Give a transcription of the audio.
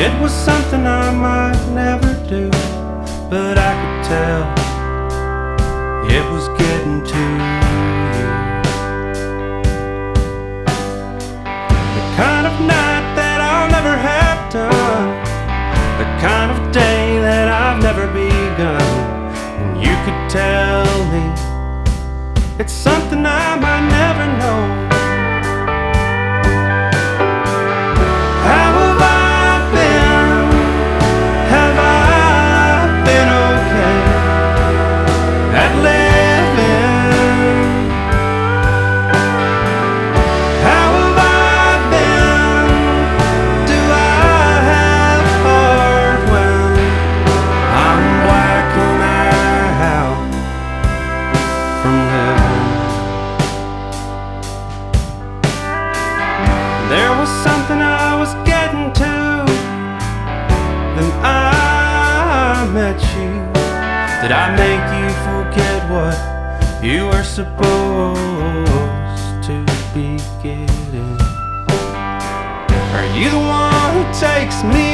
It was something I might never do, but I could tell it was getting to you. The kind of night that I'll never have done, the kind of day that I've never begun. And you could tell me it's something I might never know. There was something I was getting to. Then I met you. Did I make you forget what you were supposed to be getting? Are you the one who takes me